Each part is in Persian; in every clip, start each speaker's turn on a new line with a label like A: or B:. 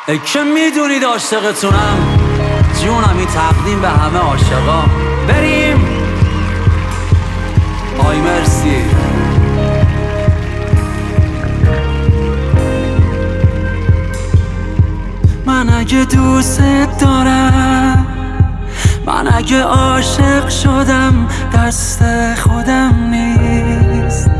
A: ای که میدونید عاشقتونم، جونم این تقدیم به همه عاشقا. بریم. آی مرسی. من اگه دوست دارم، من اگه عاشق شدم، دست خودم نیست.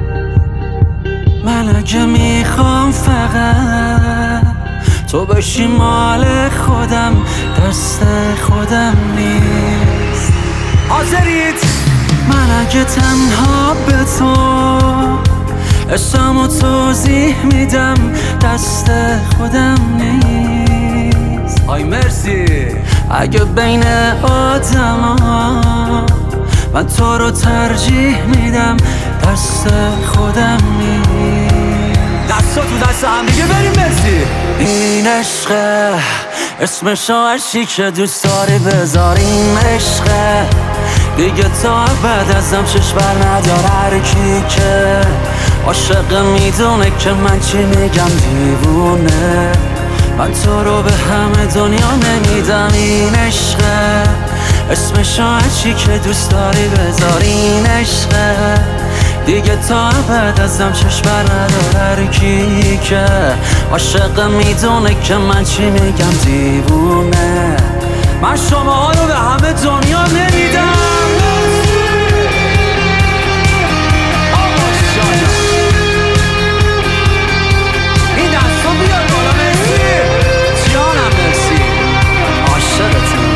A: من اگه میخوام فقط تو بشی مال خودم، دست خودم نیست. حاضرید؟ من اگه تنها به تو عشقمو توضیح میدم، دست خودم نیست. آی مرسی. اگه بین آدما من تو رو ترجیح میدم، دست خودم نیست. دستا تو دست هم دیگه بریم. مرسی. این عشقه، اسمشو عشقی که دوست داری بذار. این عشقه دیگه تا بعد ازم چشم بر نداره. هر کی که عاشق میدونه که من چی میگم دیوونه. من تو رو به همه دنیا نمیدم. این عشقه، اسمشو عشقی که دوست داری بذار. این عشقه دیگه تا بعد ازم چشم بر نداره. هر کی که عاشق میدونه که من چی میگم دیوونه. من شما ها رو به همه دنیا نمیدم. این دستو بیار بالا. مرسی جانم. مرسی. عاشقتم.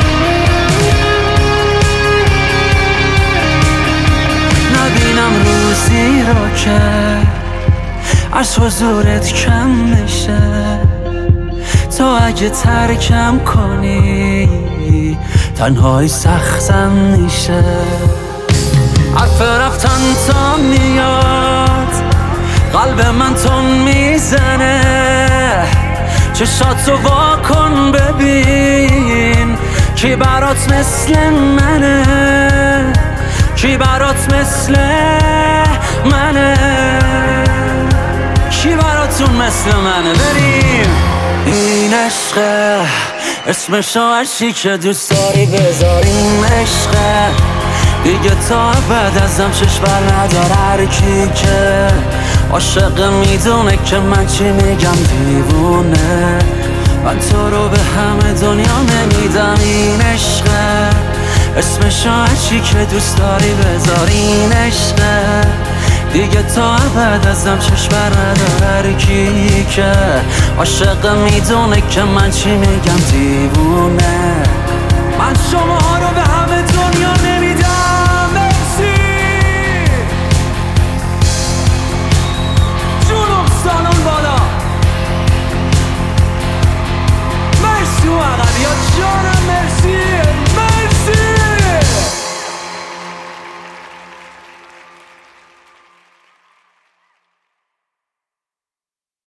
A: نبینم روزی رو که از حضورت کم میشه. تو اگه ترکم کنی تنهایی سختم میشه. حرف رفتن تا میاد، قلب من تون میزنه. چشاتو وا کن ببین کی برات مثل منه. کی برات مثل منه. کی براتون مثل منه. بریم. این عشقه، اسمشو عشقی که دوست داری بذار. این عشقه دیگه تا بعد ازم چشم بر نداره. هر کی که عاشق میدونه که من چی میگم دیوونه. من تو رو به همه دنیا نمیدم. این عشقه، اسمشو عشقی که دوست داری بذار. این عشقه دیگه تا بعد ازم چشم بر نداره. هر کی که عاشق میدونه که من چی میگم دیوونه. من شما ها رو به همه